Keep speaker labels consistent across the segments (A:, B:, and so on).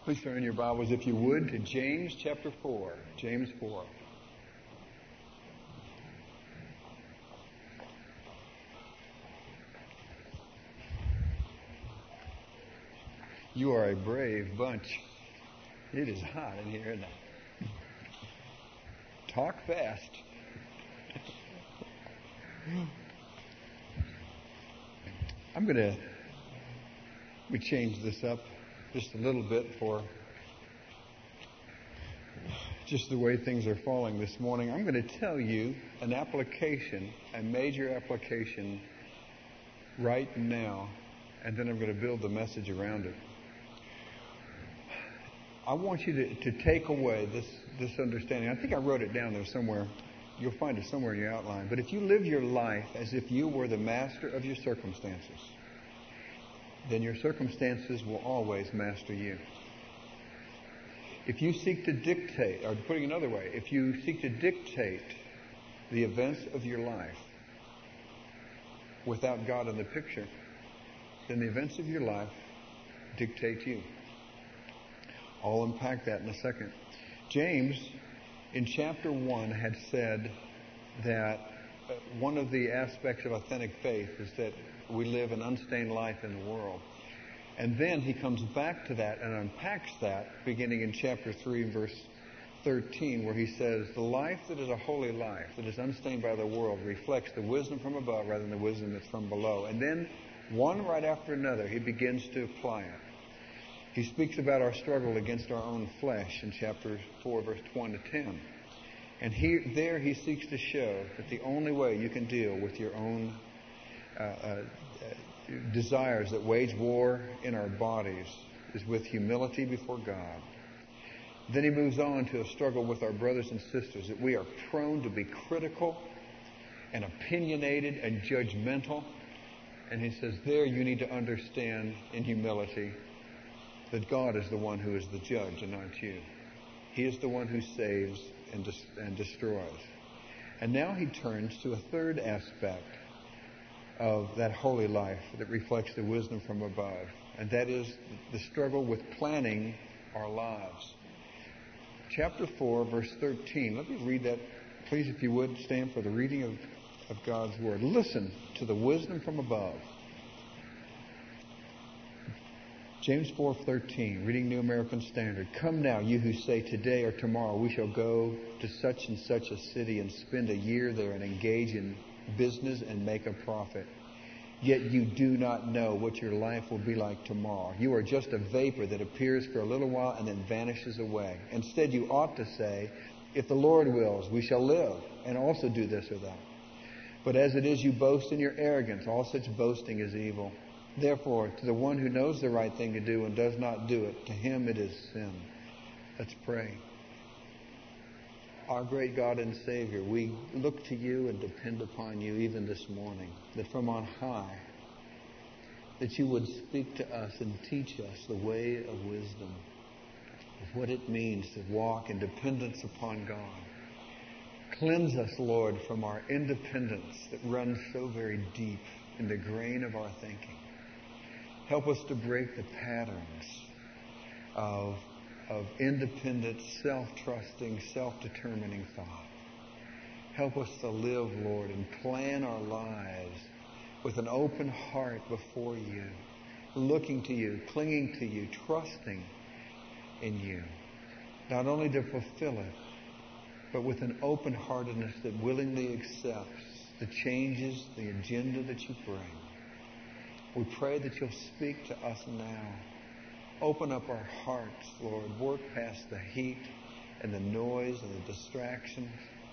A: Please turn in your Bibles, if you would, to James chapter 4. James 4. You are a brave bunch. It is hot in here, isn't it? Talk fast. We change this up just a little bit for just the way things are falling this morning. I'm going to tell you an application, a major application right now, and then I'm going to build the message around it. I want you to take away this understanding. I think I wrote it down there somewhere. You'll find it somewhere in your outline. But if you live your life as if you were the master of your circumstances, then your circumstances will always master you. If you seek to dictate, or putting it another way, if you seek to dictate the events of your life without God in the picture, then the events of your life dictate you. I'll unpack that in a second. James, in chapter 1, had said that one of the aspects of authentic faith is that we live an unstained life in the world. And then he comes back to that and unpacks that, beginning in chapter 3, verse 13, where he says, the life that is a holy life, that is unstained by the world, reflects the wisdom from above rather than the wisdom that's from below. And then, one right after another, he begins to apply it. He speaks about our struggle against our own flesh in chapter 4, verse 1 to 10. And he seeks to show that the only way you can deal with your own desires that wage war in our bodies is with humility before God. Then he moves on to a struggle with our brothers and sisters, that we are prone to be critical and opinionated and judgmental. And he says, there you need to understand in humility that God is the one who is the judge and not you. He is the one who saves and destroys. And now he turns to a third aspect of that holy life that reflects the wisdom from above. And that is the struggle with planning our lives. Chapter 4, verse 13. Let me read that. Please, if you would, stand for the reading of God's Word. Listen to the wisdom from above. James 4:13, reading New American Standard. Come now, you who say today or tomorrow we shall go to such and such a city and spend a year there and engage in business and make a profit. Yet you do not know what your life will be like tomorrow. You are just a vapor that appears for a little while and then vanishes away. Instead, you ought to say, if the Lord wills, we shall live and also do this or that. But as it is, you boast in your arrogance. All such boasting is evil. Therefore, to the one who knows the right thing to do and does not do it, to him it is sin. Let's pray. Our great God and Savior, we look to you and depend upon you even this morning, that from on high, that you would speak to us and teach us the way of wisdom, of what it means to walk in dependence upon God. Cleanse us, Lord, from our independence that runs so very deep in the grain of our thinking. Help us to break the patterns of independent, self-trusting, self-determining thought. Help us to live, Lord, and plan our lives with an open heart before you, looking to you, clinging to you, trusting in you, not only to fulfill it, but with an open-heartedness that willingly accepts the changes, the agenda that you bring. We pray that you'll speak to us now. Open up our hearts, Lord. Work past the heat and the noise and the distractions.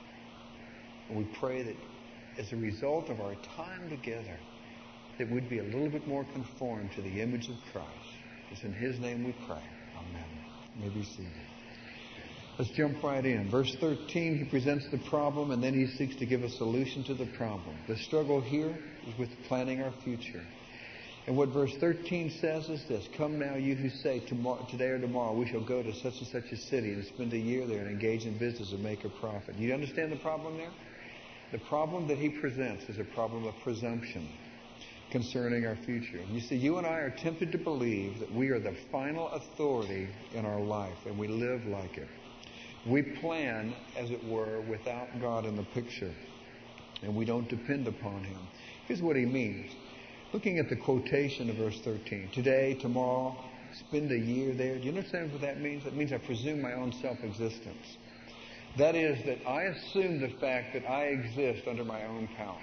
A: And we pray that as a result of our time together, that we'd be a little bit more conformed to the image of Christ. It's in his name we pray. Amen. You may be seated. Let's jump right in. Verse 13, he presents the problem, and then he seeks to give a solution to the problem. The struggle here is with planning our future. And what verse 13 says is this: come now, you who say today or tomorrow we shall go to such and such a city and spend a year there and engage in business and make a profit. You understand the problem there? The problem that he presents is a problem of presumption. concerning our future. You see, you and I are tempted to believe that we are the final authority in our life, and we live like it. We plan, as it were, without God in the picture, and we don't depend upon Him. Here's what He means. Looking at the quotation of verse 13, today, tomorrow, spend a year there. Do you understand what that means? That means I presume my own self-existence. That is, that I assume the fact that I exist under my own power.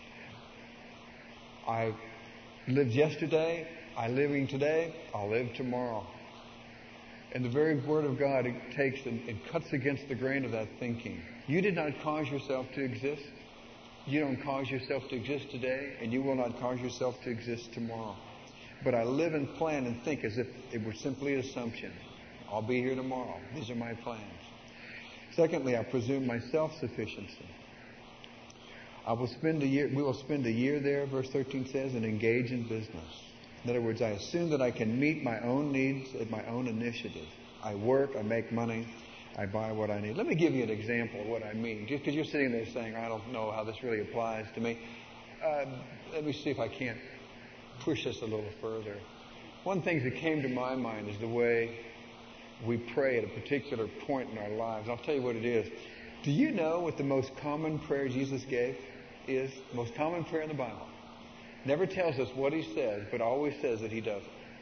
A: I lived yesterday, I'm living today, I'll live tomorrow. And the very Word of God, it takes and it cuts against the grain of that thinking. You did not cause yourself to exist. You don't cause yourself to exist today, and you will not cause yourself to exist tomorrow. But I live and plan and think as if it were simply an assumption. I'll be here tomorrow. These are my plans. Secondly, I presume my self-sufficiency. We will spend a year there, verse 13 says, and engage in business. In other words, I assume that I can meet my own needs at my own initiative. I work, I make money, I buy what I need. Let me give you an example of what I mean. Just because you're sitting there saying, I don't know how this really applies to me. Let me see if I can't push this a little further. One thing that came to my mind is the way we pray at a particular point in our lives. I'll tell you what it is. Do you know what the most common prayer Jesus gave is? The most common prayer in the Bible. Never tells us what He says, but always says that He does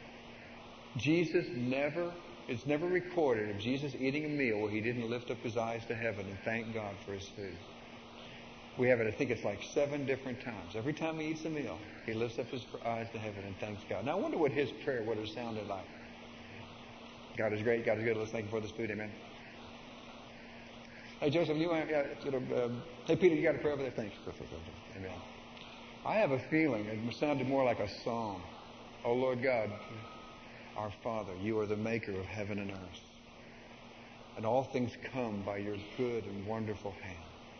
A: it. It's never recorded of Jesus eating a meal where He didn't lift up His eyes to heaven and thank God for His food. We have it, I think it's like 7 different times. Every time He eats a meal, He lifts up His eyes to heaven and thanks God. Now I wonder what His prayer would have sounded like. God is great, God is good, let's thank Him for this food, amen. Hey Joseph, hey Peter, you got a prayer over there? Thanks. Amen. I have a feeling it sounded more like a song. Oh Lord God, our Father, you are the maker of heaven and earth. And all things come by your good and wonderful hand.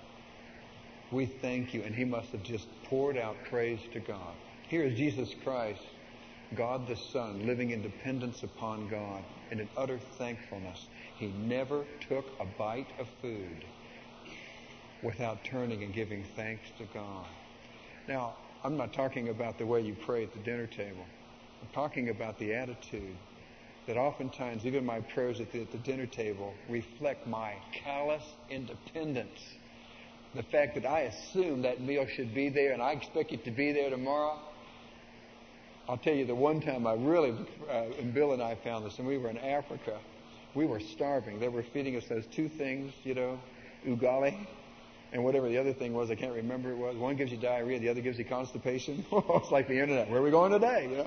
A: We thank you. And He must have just poured out praise to God. Here is Jesus Christ, God the Son, living in dependence upon God and in utter thankfulness. He never took a bite of food without turning and giving thanks to God. Now, I'm not talking about the way you pray at the dinner table. I'm talking about the attitude that oftentimes even my prayers at the dinner table reflect my callous independence. The fact that I assume that meal should be there and I expect it to be there tomorrow. I'll tell you the one time I really, and Bill and I found this, and we were in Africa. We were starving. They were feeding us those 2 things, ugali, and whatever the other thing was, I can't remember it was. One gives you diarrhea, the other gives you constipation. It's like the internet. Where are we going today,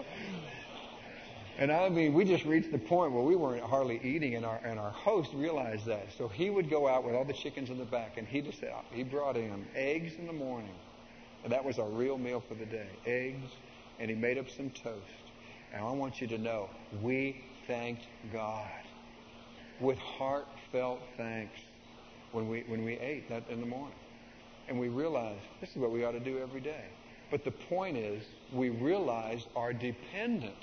A: And I mean, we just reached the point where we weren't hardly eating, and our host realized that. So he would go out with all the chickens in the back, and he brought in eggs in the morning. And that was our real meal for the day, eggs, and he made up some toast. And I want you to know, we thanked God with heartfelt thanks when we ate that in the morning. And we realized this is what we ought to do every day. But the point is, we realized our dependence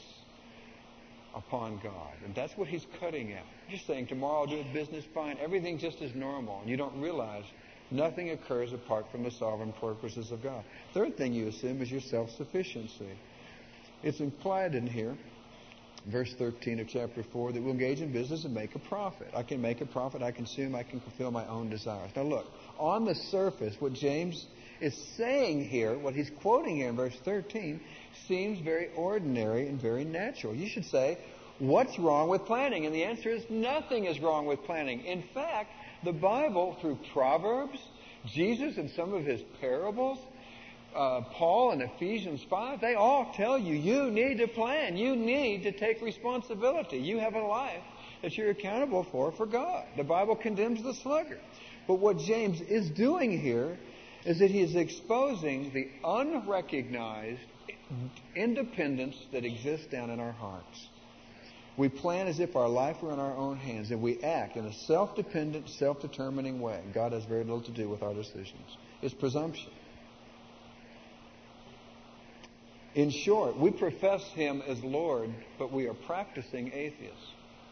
A: upon God. And that's what He's cutting at. Just saying, tomorrow I'll do business fine. Everything just is normal. And you don't realize nothing occurs apart from the sovereign purposes of God. Third thing you assume is your self-sufficiency. It's implied in here, verse 13 of chapter 4, that we'll engage in business and make a profit. I can make a profit, I consume, I can fulfill my own desires. Now look, on the surface, what James is saying here, what he's quoting here in verse 13, seems very ordinary and very natural. You should say, what's wrong with planning? And the answer is nothing is wrong with planning. In fact, the Bible, through Proverbs, Jesus and some of His parables, Paul in Ephesians 5, they all tell you, you need to plan. You need to take responsibility. You have a life that you're accountable for God. The Bible condemns the sluggard. But what James is doing here is that he is exposing the unrecognized independence that exists down in our hearts. We plan as if our life were in our own hands, and we act in a self-dependent, self-determining way. God has very little to do with our decisions. It's presumption. In short, we profess Him as Lord, but we are practicing atheists.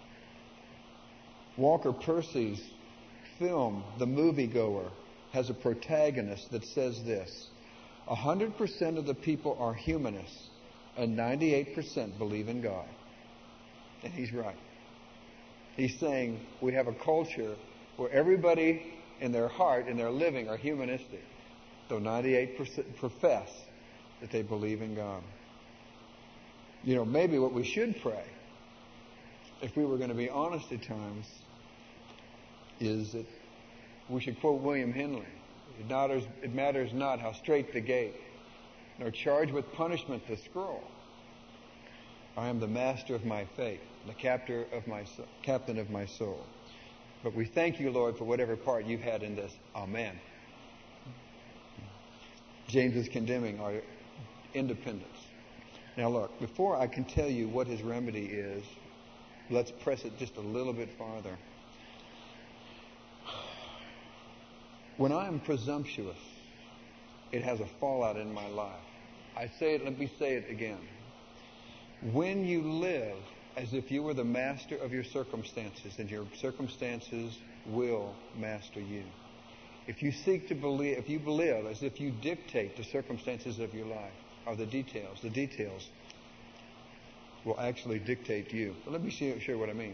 A: Walker Percy's film, The Moviegoer, has a protagonist that says this: 100% of the people are humanists, and 98% believe in God. And he's right. He's saying we have a culture where everybody in their heart and their living are humanistic, though 98% profess that they believe in God. You know, maybe what we should pray, if we were going to be honest at times, is that we should quote William Henley. It matters not how strait the gate, nor charged with punishment the scroll. I am the master of my fate, the captain of my soul. But we thank you, Lord, for whatever part you've had in this. Amen. James is condemning our independence. Now look, before I can tell you what his remedy is, let's press it just a little bit farther. When I am presumptuous, it has a fallout in my life. I say it, let me say it again. When you live as if you were the master of your circumstances, and your circumstances will master you. If you seek to believe, if you live as if you dictate the circumstances of your life, or the details will actually dictate you. But let me share what I mean.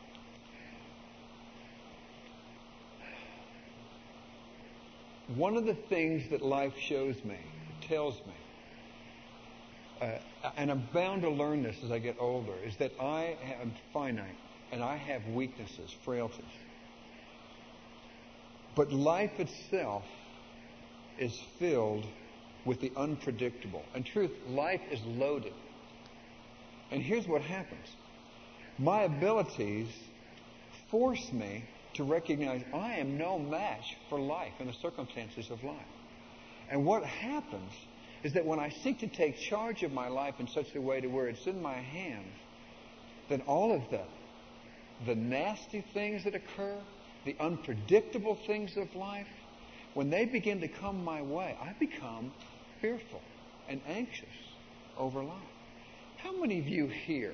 A: One of the things that life shows me, it tells me, and I'm bound to learn this as I get older, is that I am finite and I have weaknesses, frailties. But life itself is filled with the unpredictable. In truth, life is loaded. And here's what happens. My abilities force me to recognize I am no match for life and the circumstances of life. And what happens is that when I seek to take charge of my life in such a way to where it's in my hands, then all of the nasty things that occur, the unpredictable things of life, when they begin to come my way, I become fearful and anxious over life. How many of you here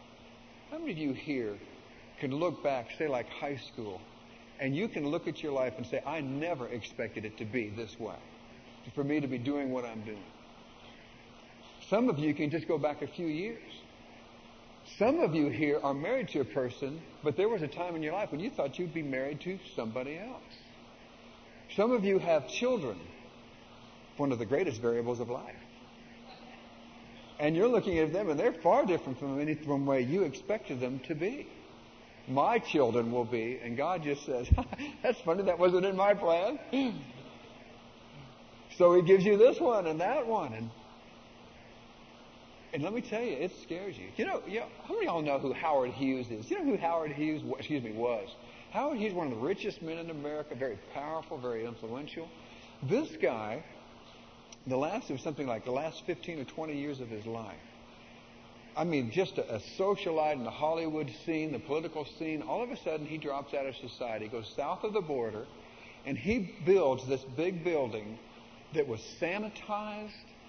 A: can look back, say like high school, and you can look at your life and say, I never expected it to be this way, for me to be doing what I'm doing? Some of you can just go back a few years. Some of you here are married to a person, but there was a time in your life when you thought you'd be married to somebody else. Some of you have children, one of the greatest variables of life. And you're looking at them, and they're far different from the way you expected them to be. My children will be, and God just says, that's funny, that wasn't in my plan. So He gives you this one and that one. And let me tell you, it scares you. You know, how many of y'all know who Howard Hughes is? You know who Howard Hughes was? Howard Hughes, one of the richest men in America, very powerful, very influential. This guy, the last 15 or 20 years of his life, I mean, just a socialite in the Hollywood scene, the political scene, all of a sudden he drops out of society, goes south of the border, and he builds this big building that was sanitized.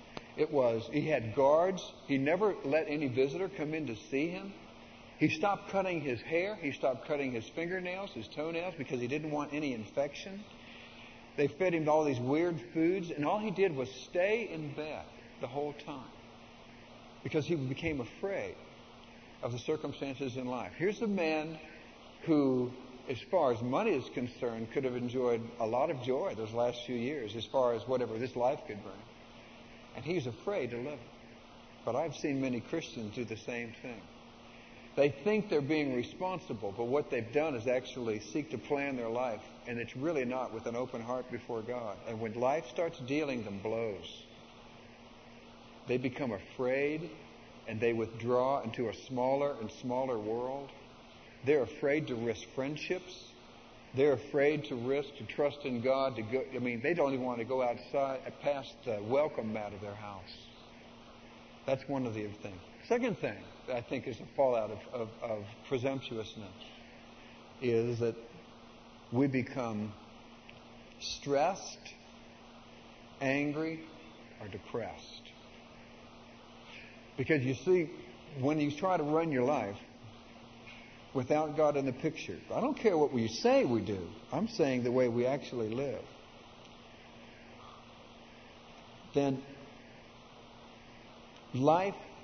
A: He had guards. He never let any visitor come in to see him. He stopped cutting his hair. He stopped cutting his fingernails, his toenails, because he didn't want any infection. They fed him all these weird foods, and all he did was stay in bed the whole time because he became afraid of the circumstances in life. Here's a man who, as far as money is concerned, could have enjoyed a lot of joy those last few years as far as whatever this life could bring. And he's afraid to live it. But I've seen many Christians do the same thing. They think they're being responsible, but what they've done is actually seek to plan their life, and it's really not with an open heart before God. And when life starts dealing them blows, they become afraid, and they withdraw into a smaller and smaller world. They're afraid to risk friendships. They're afraid to trust in God. They don't even want to go outside past the welcome mat of their house. That's one of the things. Second thing that I think is a fallout of presumptuousness is that we become stressed, angry, or depressed. Because you see, when you try to run your life without God in the picture, I don't care what we say we do. I'm saying the way we actually live. Then life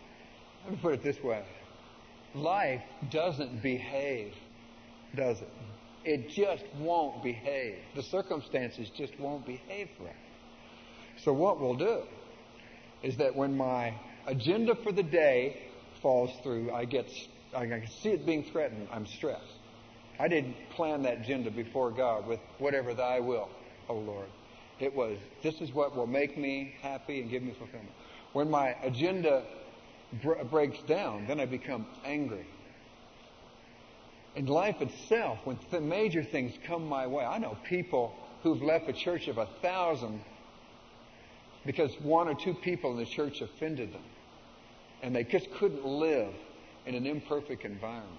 A: Let me put it this way. Life doesn't behave, does it? It just won't behave. The circumstances just won't behave for us. So what we'll do is that when my agenda for the day falls through, I can see it being threatened, I'm stressed. I didn't plan that agenda before God with whatever thy will, O Lord. It was, this is what will make me happy and give me fulfillment. When my agenda breaks down, then I become angry. In life itself, when the major things come my way, I know people who've left a church of 1,000 because one or two people in the church offended them. And they just couldn't live in an imperfect environment.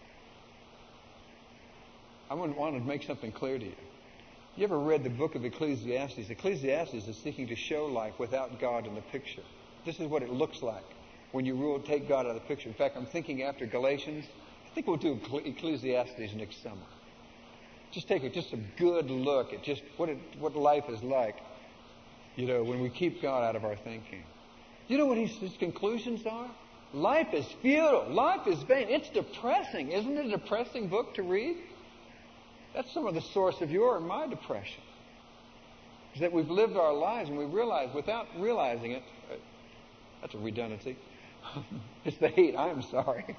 A: I want to make something clear to you. You ever read the book of Ecclesiastes? Ecclesiastes is seeking to show life without God in the picture. This is what it looks like when you take God out of the picture. In fact, I'm thinking after Galatians, I think we'll do Ecclesiastes next summer. Just take a good look at just what life is like, when we keep God out of our thinking. You know what his conclusions are? Life is futile. Life is vain. It's depressing. Isn't it a depressing book to read? That's some of the source of your and my depression. Is that we've lived our lives and we realize, without realizing it, that's a redundancy. It's the heat. I'm sorry.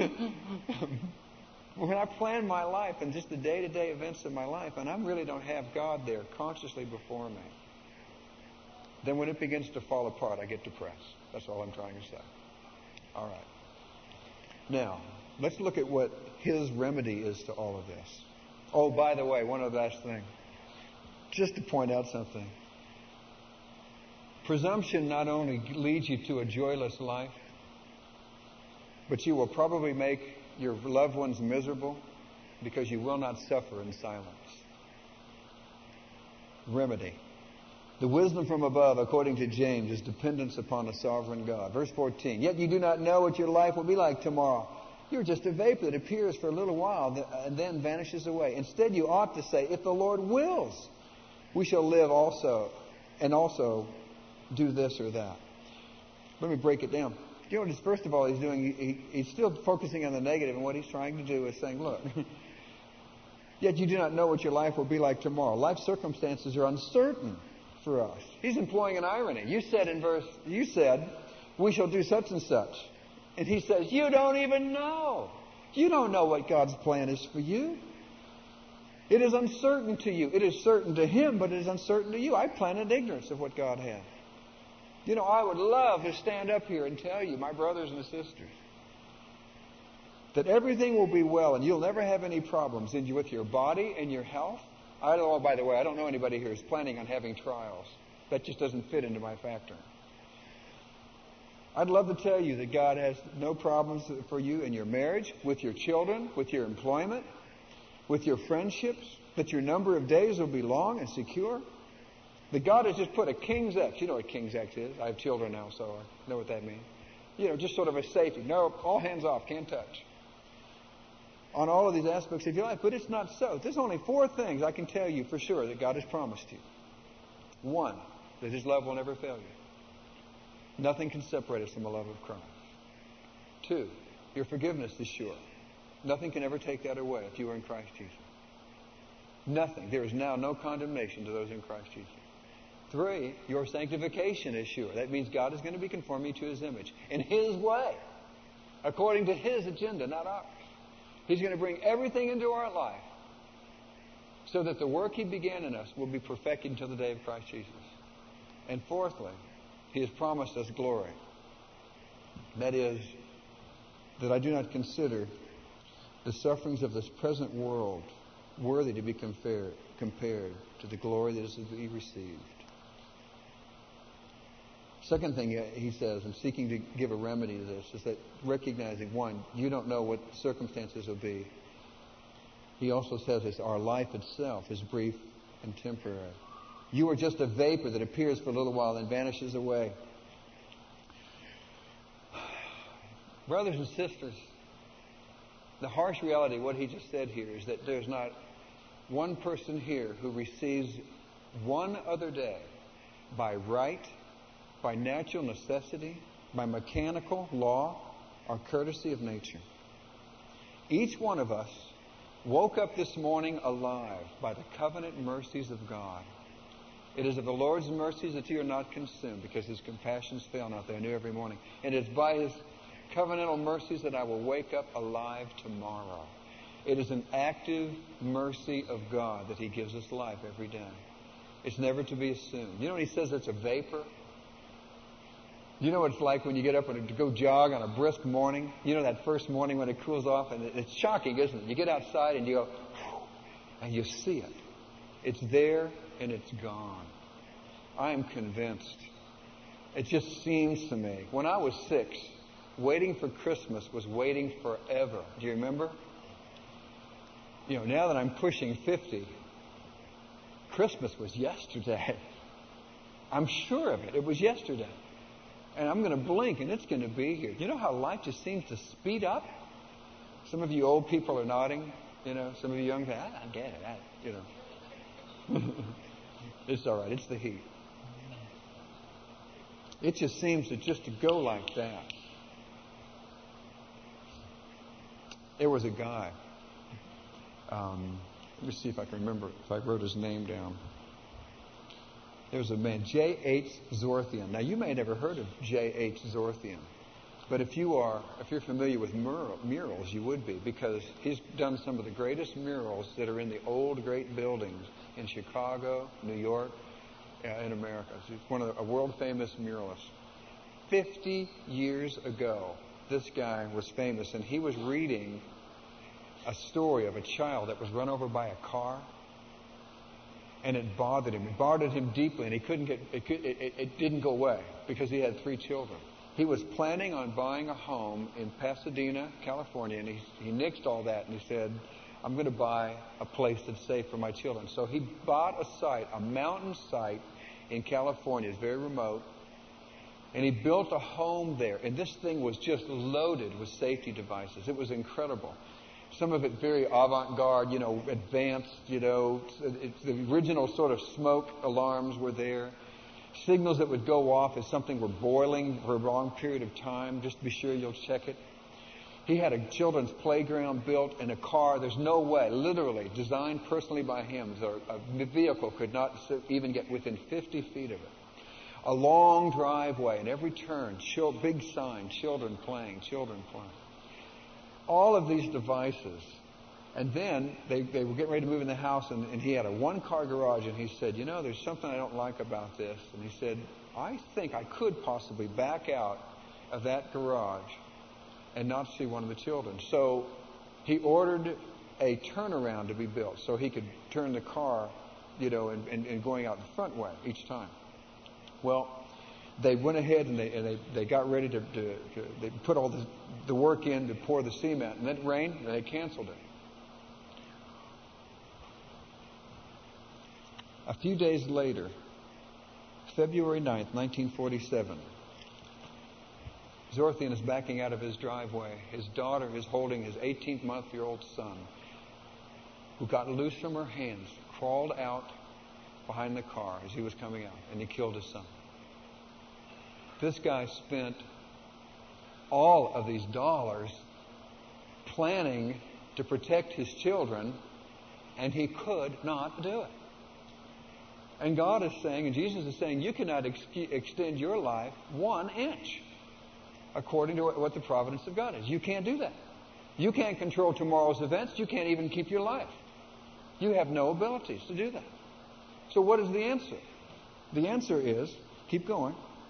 A: When I plan my life and just the day-to-day events of my life, and I really don't have God there consciously before me, then when it begins to fall apart, I get depressed. That's all I'm trying to say. All right. Now, let's look at what his remedy is to all of this. Oh, by the way, one other last thing. Just to point out something. Presumption not only leads you to a joyless life, but you will probably make your loved ones miserable because you will not suffer in silence. Remedy. The wisdom from above, according to James, is dependence upon a sovereign God. Verse 14. Yet you do not know what your life will be like tomorrow. You're just a vapor that appears for a little while and then vanishes away. Instead, you ought to say, if the Lord wills, we shall live also, and also do this or that. Let me break it down. You know what first of all he's doing? He's still focusing on the negative, and what he's trying to do is saying, look, yet you do not know what your life will be like tomorrow. Life circumstances are uncertain for us. He's employing an irony. You said, we shall do such and such. And he says, you don't even know. You don't know what God's plan is for you. It is uncertain to you. It is certain to him, but it is uncertain to you. I plan in ignorance of what God has. I would love to stand up here and tell you, my brothers and sisters, that everything will be well and you'll never have any problems with your body and your health. By the way, I don't know anybody here who's planning on having trials. That just doesn't fit into my factor. I'd love to tell you that God has no problems for you in your marriage, with your children, with your employment, with your friendships, that your number of days will be long and secure. That God has just put a King's X. You know what King's X is. I have children now, so I know what that means. Just sort of a safety. No, all hands off, can't touch. On all of these aspects of your life. But it's not so. There's only 4 things I can tell you for sure that God has promised you. 1, that his love will never fail you. Nothing can separate us from the love of Christ. 2, your forgiveness is sure. Nothing can ever take that away if you are in Christ Jesus. Nothing. There is now no condemnation to those in Christ Jesus. 3, your sanctification is sure. That means God is going to be conforming you to his image in his way, according to his agenda, not ours. He's going to bring everything into our life so that the work he began in us will be perfected until the day of Christ Jesus. And 4thly, he has promised us glory. That is, that I do not consider the sufferings of this present world worthy to be compared to the glory that is to be received. Second thing he says, and seeking to give a remedy to this, is that recognizing, 1, you don't know what circumstances will be. He also says this, our life itself is brief and temporary. You are just a vapor that appears for a little while and vanishes away. Brothers and sisters, the harsh reality of what he just said here is that there's not one person here who receives one other day by right, by natural necessity, by mechanical law, are courtesy of nature. Each one of us woke up this morning alive by the covenant mercies of God. It is of the Lord's mercies that you are not consumed, because His compassions fail not. They are new every morning. And it's by His covenantal mercies that I will wake up alive tomorrow. It is an active mercy of God that He gives us life every day. It's never to be assumed. You know when He says it's a vapor? You know what it's like when you get up and to go jog on a brisk morning? You know that first morning when it cools off, and it's shocking, isn't it? You get outside and you go, and you see it. It's there and it's gone. I am convinced. It just seems to me. When I was 6, waiting for Christmas was waiting forever. Do you remember? You know, now that I'm pushing 50, Christmas was yesterday. I'm sure of it. It was yesterday. And I'm going to blink and it's going to be here. You know how life just seems to speed up? Some of you old people are nodding. You know, some of you young people, I get it. You know. It's all right. It's the heat. It just seems to go like that. There was a guy. Let me see if I can remember if I wrote his name down. There was a man, J.H. Zorthian. Now, you may have never heard of J.H. Zorthian, but if you're familiar with murals, you would be, because he's done some of the greatest murals that are in the old great buildings in Chicago, New York, in America. He's a world-famous muralist. 50 years ago, this guy was famous, and he was reading a story of a child that was run over by a car, and it bothered him. It bothered him deeply, and he couldn't get it didn't go away because he had 3 children. He was planning on buying a home in Pasadena, California, and he nixed all that, and he said, I'm going to buy a place that's safe for my children. So he bought a site, a mountain site in California. It's very remote. And he built a home there. And this thing was just loaded with safety devices. It was incredible. Some of it very avant-garde, you know, advanced, you know. The original sort of smoke alarms were there. Signals that would go off if something were boiling for a long period of time. Just be sure you'll check it. He had a children's playground built and a car. There's no way, literally, designed personally by him. A vehicle could not even get within 50 feet of it. A long driveway, and every turn, big sign, children playing. All of these devices. And then they were getting ready to move in the house, and he had a 1-car garage, and he said, you know, there's something I don't like about this. And he said, I think I could possibly back out of that garage and not see one of the children. So he ordered a turnaround to be built so he could turn the car, you know, and going out the front way each time. Well, they went ahead and they got ready they put all the work in to pour the cement, and then it rained and they canceled it. A few days later, February 9th, 1947, Zorthian is backing out of his driveway. His daughter is holding his 18-month-old son, who got loose from her hands, crawled out behind the car as he was coming out, and he killed his son. This guy spent all of these dollars planning to protect his children, and he could not do it. And God is saying, and Jesus is saying, you cannot extend your life 1 inch according to what the providence of God is. You can't do that. You can't control tomorrow's events. You can't even keep your life. You have no abilities to do that. So what is the answer? The answer is, keep going.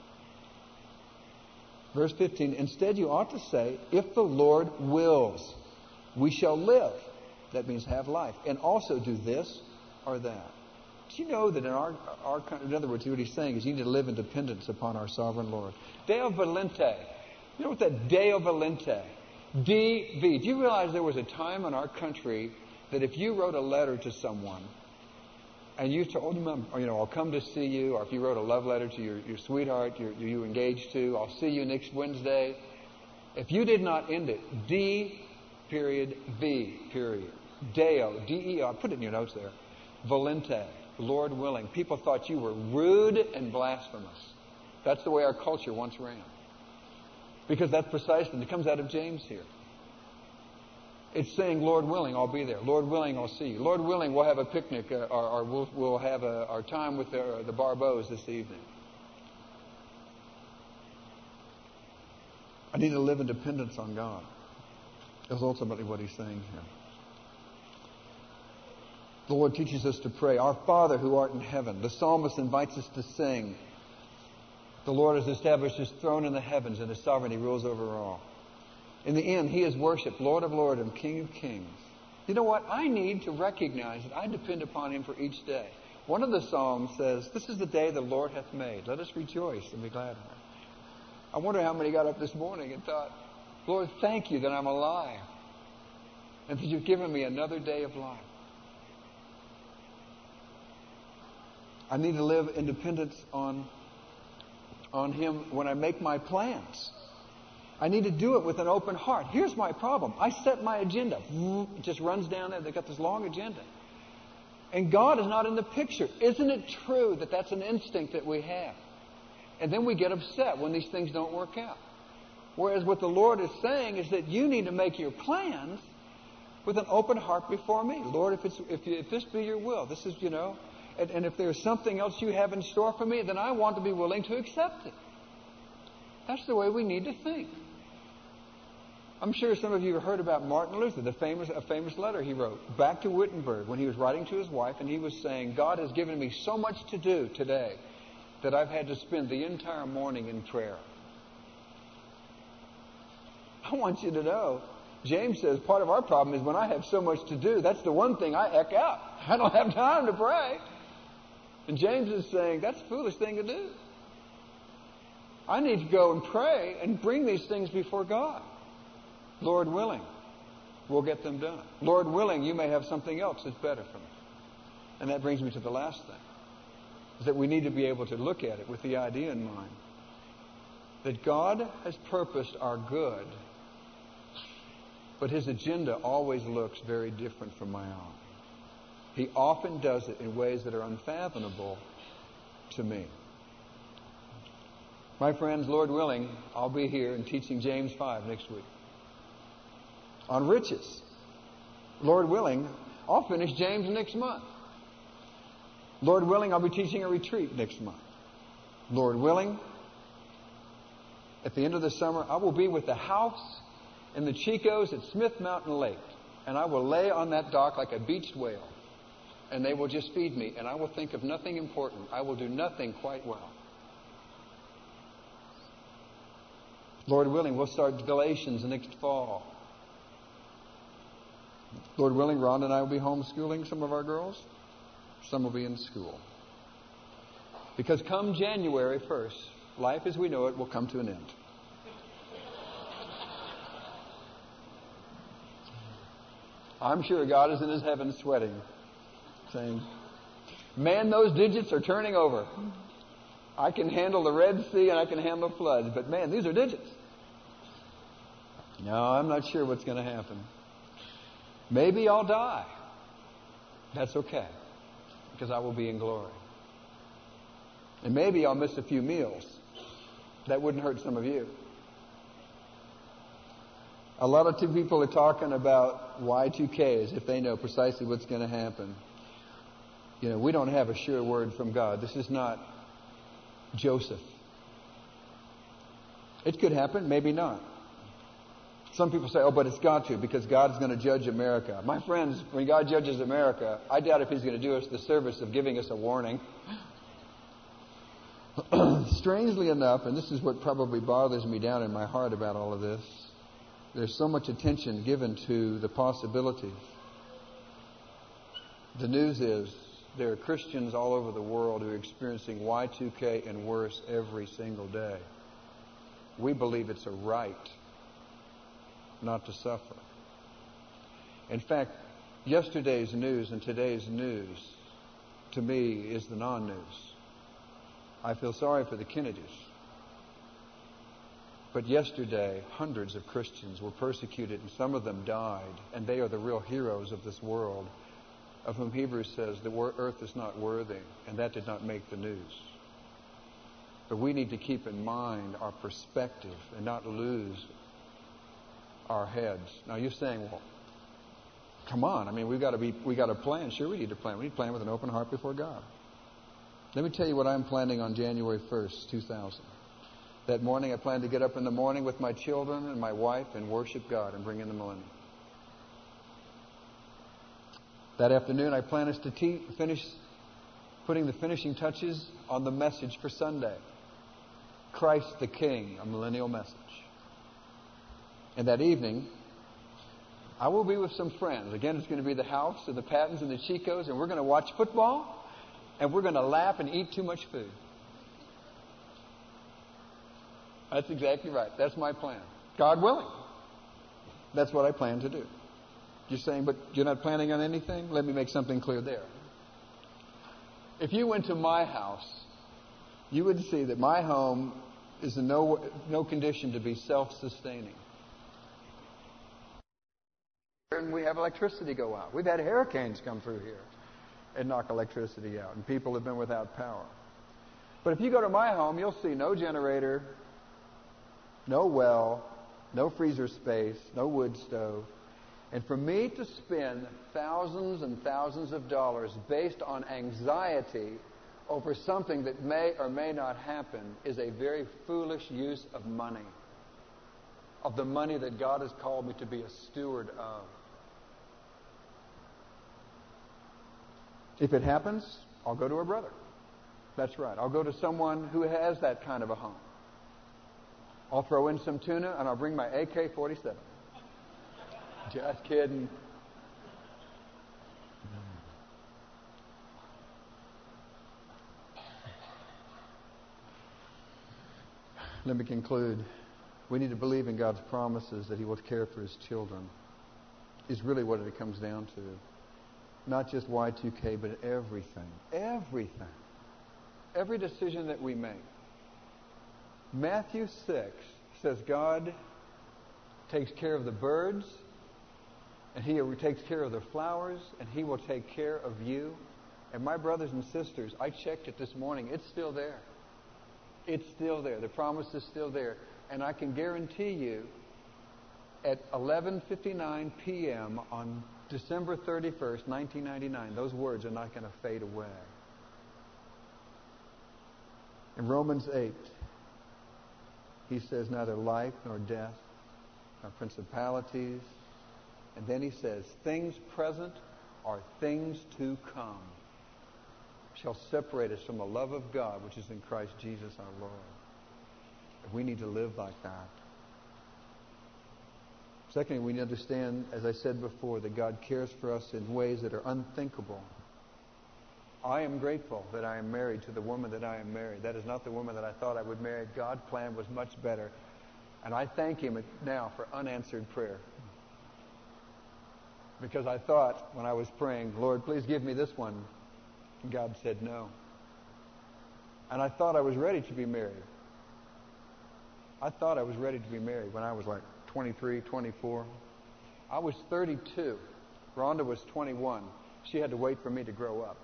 A: Verse 15, instead you ought to say, if the Lord wills, we shall live. That means have life. And also do this or that. Do you know that in our country, in other words, what he's saying is you need to live in dependence upon our sovereign Lord. Deo volente. You know what that Deo volente? DV. Do you realize there was a time in our country that if you wrote a letter to someone and you told them, you know, I'll come to see you, or if you wrote a love letter to your sweetheart you engaged to, I'll see you next Wednesday. If you did not end it, D period V period. Deo, D-E-O, put it in your notes there. Volente, Lord willing. People thought you were rude and blasphemous. That's the way our culture once ran. Because that's precisely, it comes out of James here. It's saying, Lord willing, I'll be there. Lord willing, I'll see you. Lord willing, we'll have a picnic, or we'll have our time with the Barbeaus this evening. I need to live in dependence on God. That's ultimately what he's saying here. The Lord teaches us to pray, Our Father who art in heaven. The psalmist invites us to sing, the Lord has established his throne in the heavens, and his sovereignty rules over all. In the end, he is worshipped, Lord of lords and King of kings. You know what? I need to recognize that I depend upon him for each day. One of the Psalms says, this is the day the Lord hath made. Let us rejoice and be glad in it. I wonder how many got up this morning and thought, Lord, thank you that I'm alive and that you've given me another day of life. I need to live in dependence on him when I make my plans. I need to do it with an open heart. Here's my problem. I set my agenda. It just runs down there. They've got this long agenda. And God is not in the picture. Isn't it true that that's an instinct that we have? And then we get upset when these things don't work out. Whereas what the Lord is saying is that you need to make your plans with an open heart before me. Lord, if this be your will, this is, and if there's something else you have in store for me, then I want to be willing to accept it. That's the way we need to think. I'm sure some of you have heard about Martin Luther, a famous letter he wrote back to Wittenberg when he was writing to his wife, and he was saying, God has given me so much to do today that I've had to spend the entire morning in prayer. I want you to know, James says part of our problem is when I have so much to do, that's the one thing I heck out. I don't have time to pray. And James is saying, that's a foolish thing to do. I need to go and pray and bring these things before God. Lord willing, we'll get them done. Lord willing, you may have something else that's better for me. And that brings me to the last thing, is that we need to be able to look at it with the idea in mind that God has purposed our good, but his agenda always looks very different from my own. He often does it in ways that are unfathomable to me. My friends, Lord willing, I'll be here and teaching James 5 next week on riches. Lord willing, I'll finish James next month. Lord willing, I'll be teaching a retreat next month. Lord willing, at the end of the summer, I will be with the house and the Chicos at Smith Mountain Lake. And I will lay on that dock like a beached whale. And they will just feed me. And I will think of nothing important. I will do nothing quite well. Lord willing, we'll start Galatians next fall. Lord willing, Ron and I will be homeschooling some of our girls. Some will be in school. Because come January 1st, life as we know it will come to an end. I'm sure God is in his heaven sweating, saying, man, those digits are turning over. I can handle the Red Sea and I can handle floods, but man, these are digits. No, I'm not sure what's going to happen. Maybe I'll die. That's okay, because I will be in glory. And maybe I'll miss a few meals. That wouldn't hurt some of you. A lot of people are talking about Y2K as if they know precisely what's going to happen. We don't have a sure word from God. This is not Joseph. It could happen, maybe not. Some people say, but it's got to, because God is going to judge America. My friends, when God judges America, I doubt if he's going to do us the service of giving us a warning. Strangely enough, and this is what probably bothers me down in my heart about all of this, there's so much attention given to the possibilities. The news is there are Christians all over the world who are experiencing Y2K and worse every single day. We believe it's a right not to suffer. In fact, yesterday's news and today's news, to me, is the non-news. I feel sorry for the Kennedys. But yesterday, hundreds of Christians were persecuted, and some of them died, and they are the real heroes of this world, of whom Hebrews says the earth is not worthy, and that did not make the news. But we need to keep in mind our perspective and not lose our heads. Now you're saying, well, come on. I mean, we got to plan. Sure, we need to plan. We need to plan with an open heart before God. Let me tell you what I'm planning on January 1st, 2000. That morning, I plan to get up in the morning with my children and my wife and worship God and bring in the millennium. That afternoon, I plan us to finish putting the finishing touches on the message for Sunday. Christ the King, a millennial message. And that evening, I will be with some friends. Again, it's going to be the House and the Pattons and the Chicos, and we're going to watch football, and we're going to laugh and eat too much food. That's exactly right. That's my plan. God willing. That's what I plan to do. You're saying, but you're not planning on anything? Let me make something clear there. If you went to my house, you would see that my home is in no condition to be self-sustaining. And we have electricity go out. We've had hurricanes come through here and knock electricity out, and people have been without power. But if you go to my home, you'll see no generator, no well, no freezer space, no wood stove. And for me to spend thousands and thousands of dollars based on anxiety over something that may or may not happen is a very foolish use of money, of the money that God has called me to be a steward of. If it happens, I'll go to a brother. That's right. I'll go to someone who has that kind of a home. I'll throw in some tuna and I'll bring my AK-47. Just kidding. Let me conclude. We need to believe in God's promises that He will care for His children. Is really what it comes down to. Not just Y2K, but everything. Everything. Every decision that we make. Matthew 6 says God takes care of the birds, and He takes care of the flowers, and He will take care of you. And my brothers and sisters, I checked it this morning. It's still there. It's still there. The promise is still there. And I can guarantee you, at 11:59 p.m. on December 31st, 1999, those words are not going to fade away. In Romans 8, he says, neither life nor death, nor principalities. And then he says, things present or things to come shall separate us from the love of God, which is in Christ Jesus our Lord. And we need to live like that. Secondly, we need to understand, as I said before, that God cares for us in ways that are unthinkable. I am grateful that I am married to the woman that I am married. That is not the woman that I thought I would marry. God's plan was much better. And I thank Him now for unanswered prayer. Because I thought when I was praying, Lord, please give me this one. And God said no. And I thought I was ready to be married. I thought I was ready to be married when I was like 23, 24. I was 32. Rhonda was 21. She had to wait for me to grow up.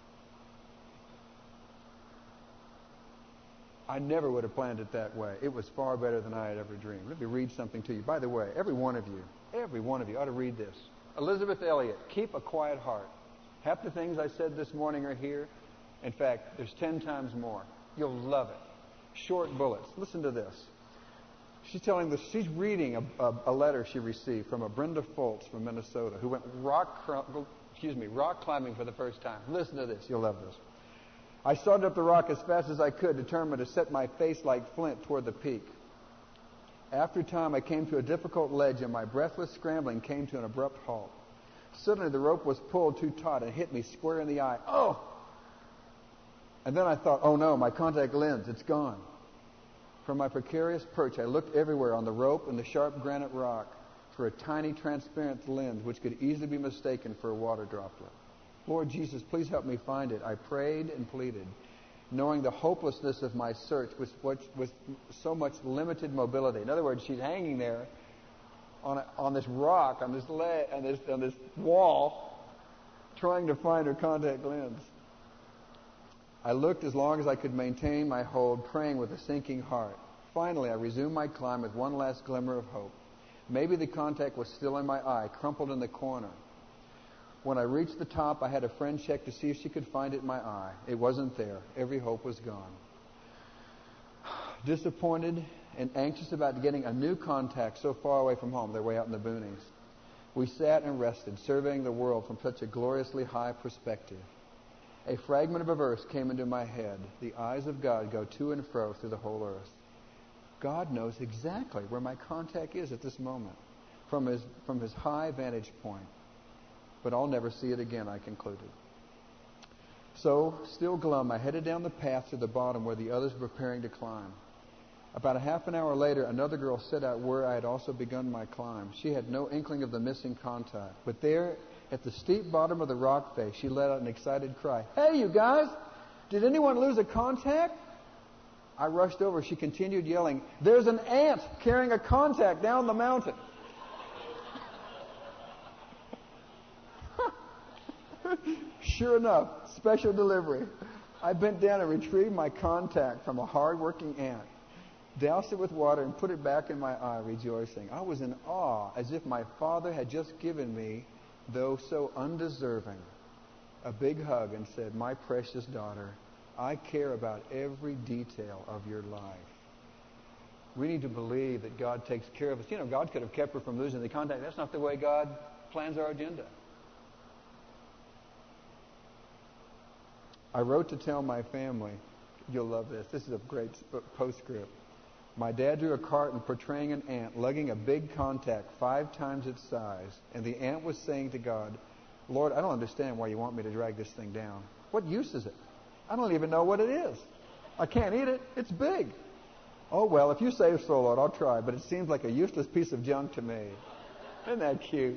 A: I never would have planned it that way. It was far better than I had ever dreamed. Let me read something to you. By the way, every one of you ought to read this. Elizabeth Elliot, Keep a Quiet Heart. Half the things I said this morning are here. In fact, there's 10 times more. You'll love it. Short bullets. Listen to this. She's reading a letter she received from a Brenda Foltz from Minnesota who went rock climbing for the first time. Listen to this. You'll love this. I started up the rock as fast as I could, determined to set my face like flint toward the peak. After a time, I came to a difficult ledge, and my breathless scrambling came to an abrupt halt. Suddenly, the rope was pulled too taut and hit me square in the eye. Oh! And then I thought, oh no, my contact lens, it's gone. From my precarious perch, I looked everywhere on the rope and the sharp granite rock for a tiny transparent lens which could easily be mistaken for a water droplet. Lord Jesus, please help me find it. I prayed and pleaded, knowing the hopelessness of my search with so much limited mobility. In other words, she's hanging there on this rock, on this wall, trying to find her contact lens. I looked as long as I could maintain my hold, praying with a sinking heart. Finally, I resumed my climb with one last glimmer of hope. Maybe the contact was still in my eye, crumpled in the corner. When I reached the top, I had a friend check to see if she could find it in my eye. It wasn't there. Every hope was gone. Disappointed and anxious about getting a new contact so far away from home, they're way out in the boonies, we sat and rested, surveying the world from such a gloriously high perspective. A fragment of a verse came into my head. The eyes of God go to and fro through the whole earth. God knows exactly where my contact is at this moment from his high vantage point. But I'll never see it again, I concluded. So, still glum, I headed down the path to the bottom where the others were preparing to climb. About a half an hour later, another girl set out where I had also begun my climb. She had no inkling of the missing contact. But there, at the steep bottom of the rock face, she let out an excited cry. "Hey, you guys! Did anyone lose a contact?" I rushed over. She continued yelling, "There's an ant carrying a contact down the mountain." Sure enough, special delivery. I bent down and retrieved my contact from a hard-working ant, doused it with water, and put it back in my eye, rejoicing. I was in awe, as if my Father had just given me, though so undeserving, a big hug and said, "My precious daughter, I care about every detail of your life." We need to believe that God takes care of us. You know, God could have kept her from losing the contact. That's not the way God plans our agenda. I wrote to tell my family, you'll love this. This is a great postscript. My dad drew a carton portraying an ant lugging a big contact 5 times its size, and the ant was saying to God, "Lord, I don't understand why you want me to drag this thing down. What use is it? I don't even know what it is. I can't eat it. It's big." "Oh, well, if you say so, Lord, I'll try, but it seems like a useless piece of junk to me." Isn't that cute?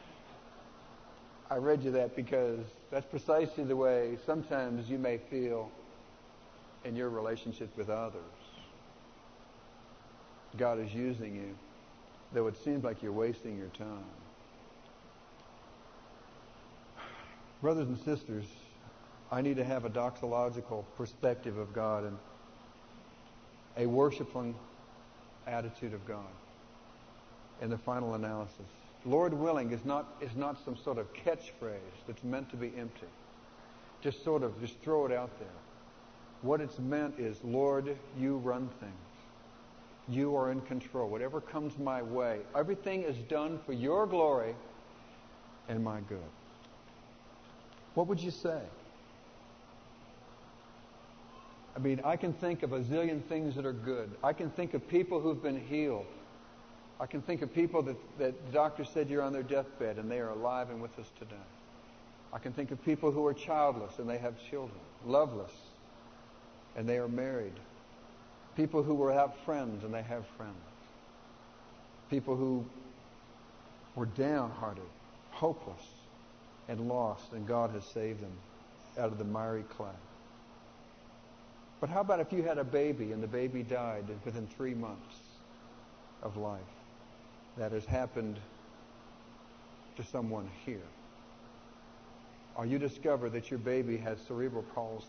A: I read you that because that's precisely the way sometimes you may feel in your relationship with others. God is using you, though it seems like you're wasting your time. Brothers and sisters, I need to have a doxological perspective of God and a worshipful attitude of God in the final analysis. Lord willing is not some sort of catchphrase that's meant to be empty. Just throw it out there. What it's meant is, Lord, you run things. You are in control. Whatever comes my way, everything is done for your glory and my good. What would you say? I mean, I can think of a zillion things that are good. I can think of people who've been healed. I can think of people that the doctor said you're on their deathbed and they are alive and with us today. I can think of people who are childless and they have children, loveless and they are married. People who were without friends and they have friends. People who were downhearted, hopeless, and lost, and God has saved them out of the miry clay. But how about if you had a baby and the baby died within 3 months of life? That has happened to someone here. Or you discover that your baby has cerebral palsy.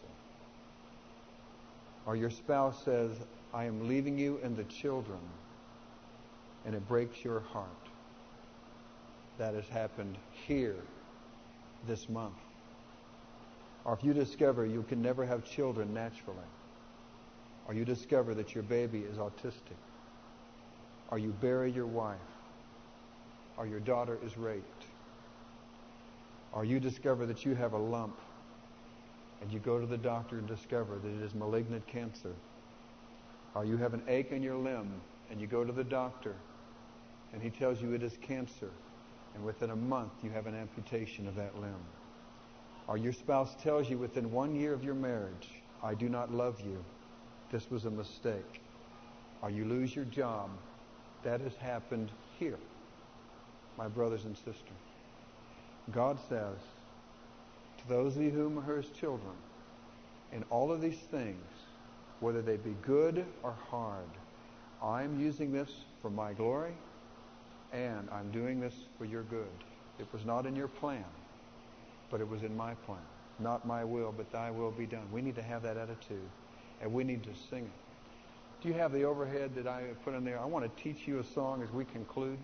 A: Or your spouse says, "I am leaving you and the children," and it breaks your heart. That has happened here this month. Or if you discover you can never have children naturally. Or you discover that your baby is autistic. Or you bury your wife. Or your daughter is raped. Or you discover that you have a lump and you go to the doctor and discover that it is malignant cancer. Or you have an ache in your limb and you go to the doctor and he tells you it is cancer, and within a month you have an amputation of that limb. Or your spouse tells you within 1 year of your marriage, "I do not love you. This was a mistake." Or you lose your job. That has happened here, my brothers and sisters. God says, to those of you whom are his children, in all of these things, whether they be good or hard, I'm using this for my glory, and I'm doing this for your good. It was not in your plan, but it was in my plan. Not my will, but thy will be done. We need to have that attitude, and we need to sing it. Do you have the overhead that I put in there? I want to teach you a song as we conclude.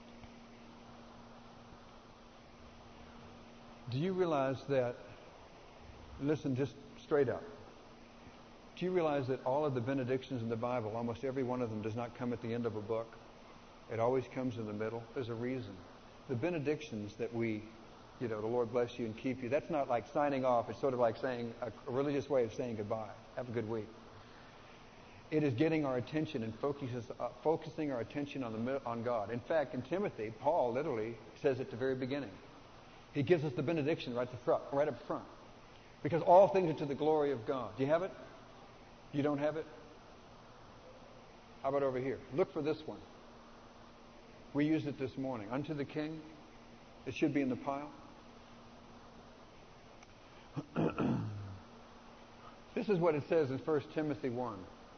A: Do you realize that, listen just straight up, do you realize that all of the benedictions in the Bible, almost every one of them does not come at the end of a book? It always comes in the middle. There's a reason. The benedictions that we, the Lord bless you and keep you, that's not like signing off. It's sort of like saying a religious way of saying goodbye. Have a good week. It is getting our attention and focusing our attention on God. In fact, in Timothy, Paul literally says at the very beginning, he gives us the benediction right up front. Because all things are to the glory of God. Do you have it? You don't have it? How about over here? Look for this one. We used it this morning. Unto the King. It should be in the pile. This is what it says in 1 Timothy 1.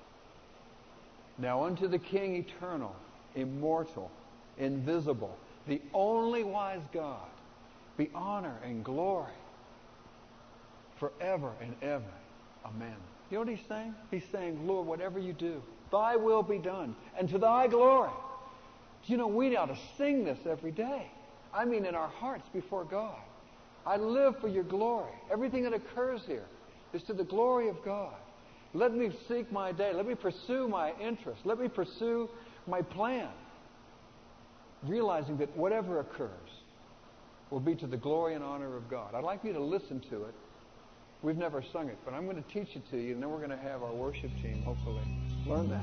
A: Now unto the King eternal, immortal, invisible, the only wise God, be honor and glory forever and ever. Amen. You know what he's saying? He's saying, Lord, whatever you do, thy will be done, and to thy glory. We ought to sing this every day. I mean, in our hearts before God. I live for your glory. Everything that occurs here is to the glory of God. Let me seek my day. Let me pursue my interests. Let me pursue my plan. Realizing that whatever occurs will be to the glory and honor of God. I'd like you to listen to it. We've never sung it, but I'm going to teach it to you, and then we're going to have our worship team, hopefully, learn that.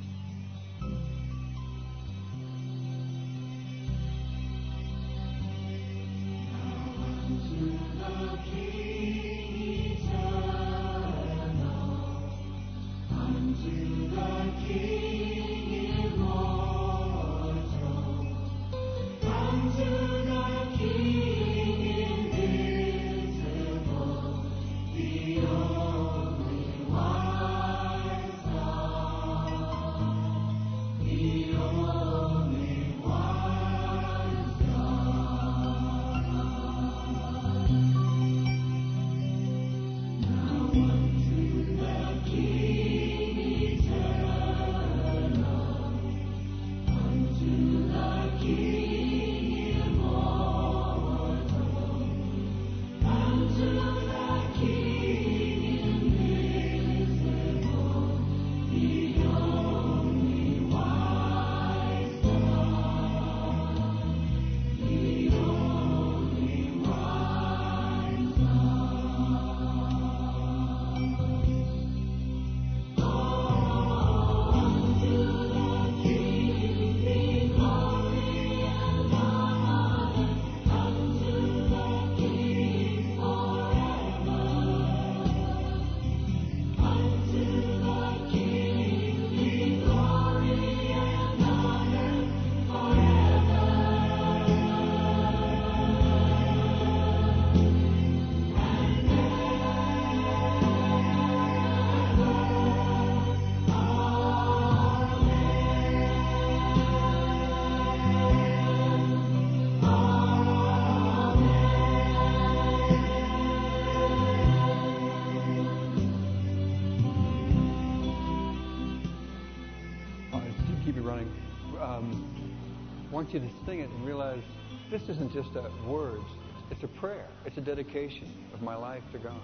A: I want you to sing it and realize this isn't just words. It's a prayer. It's a dedication of my life to God.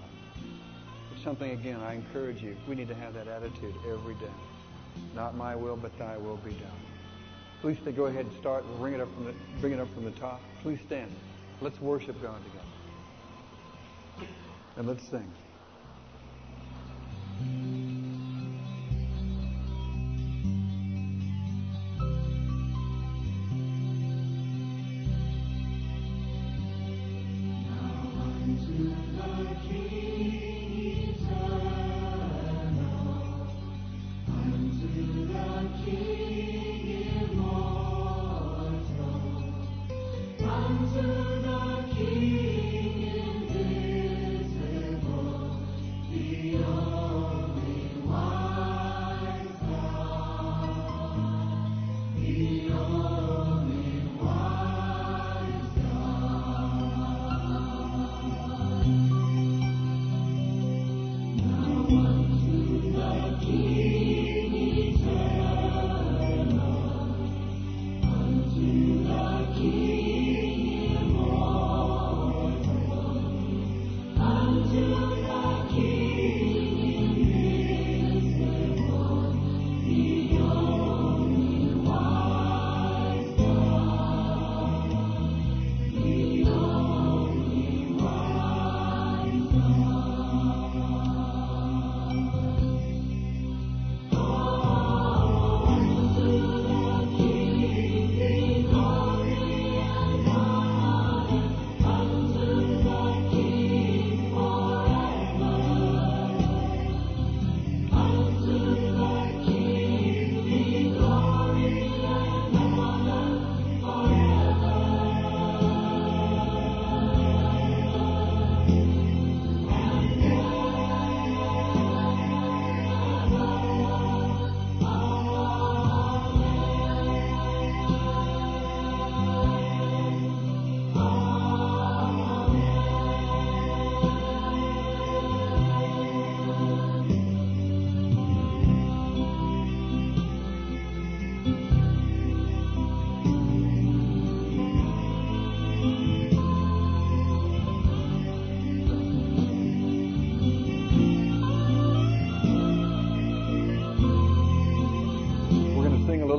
A: It's something, again, I encourage you. We need to have that attitude every day. Not my will, but thy will be done. Please go ahead and start. We'll bring it up from the top. Please stand. Let's worship God together. And let's sing.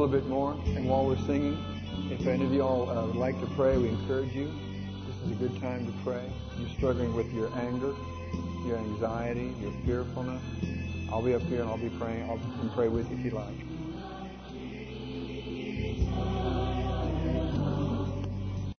A: little bit more. And while we're singing, if any of y'all would like to pray, we encourage you. This is a good time to pray. You're struggling with your anger, your anxiety, your fearfulness. I'll be up here and I'll be praying. I'll pray with you if you like.